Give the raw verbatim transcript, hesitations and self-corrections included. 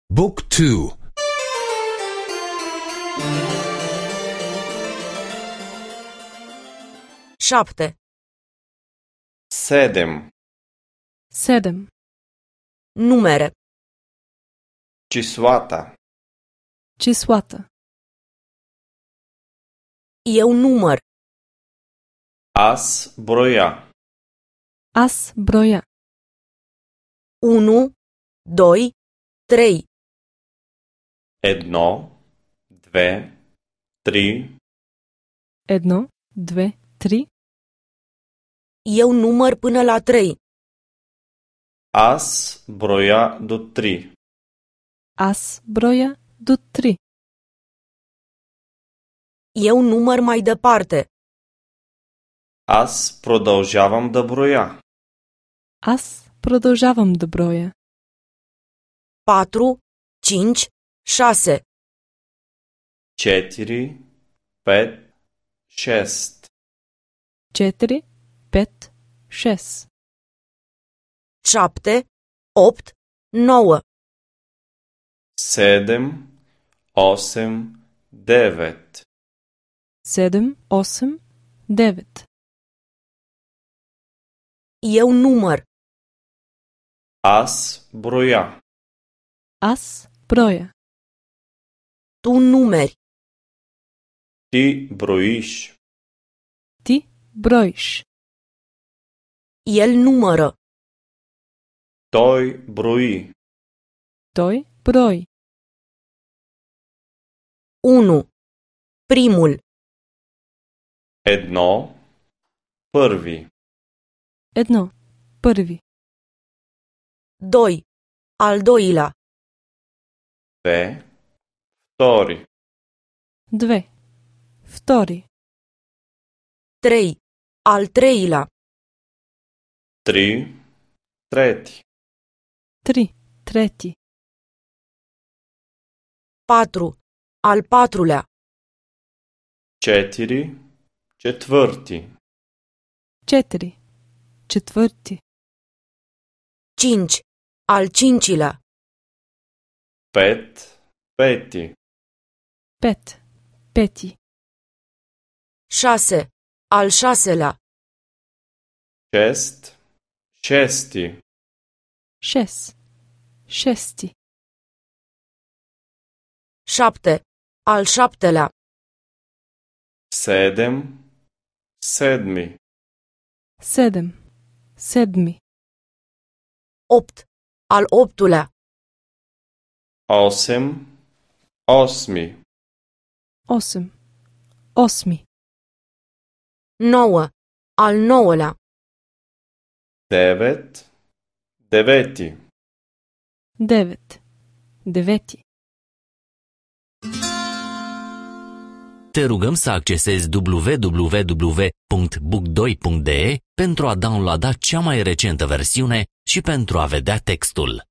Book two. Șapte. Sedem. Sedem. Numere. Числата. Числата. Eu număr. Аз броя. Аз броя. Unu, doi, trei. Едно, две, три. Едно, две, три. Eu număr până la trei. Аз броя до три. Аз броя до три. Eu număr mai departe. Аз продължавам да броя. Аз продължавам да броя. Patru, cinci, șase. Четири, пет, шест. Четири, пет, шест. Șapte, opt, nouă. Седем, осем, девет. Седем, осем, девет. Eu număr. Аз броя. Аз броя. Tu numeri. Ти броиш. Ти броиш. El numără. Той брои. Той брои. Unu. Primul. Едно, първи. Едно, първи. Doi. Al doilea. Две, втори. Две, втори. Trei. Al treilea. Три, трети. Три, трети. Patru. Al patrulea. Четири, четвърти. Четири, четвърти. Cinci. Al cincilea. Пет, пети. Пет, пети. Șase. Al șaselea. Шест, шести. Шест, шести. Șapte. Al șaptelea. Седем, седми. Седем, седми. Opt. Al optulea. Осем, осми. Осем, осми. Nouă. Al nouălea. Девет, девети. Девет, девети. Te rugăm să accesezi w w w punct book doi punct d e pentru a downloada cea mai recentă versiune și pentru a vedea textul.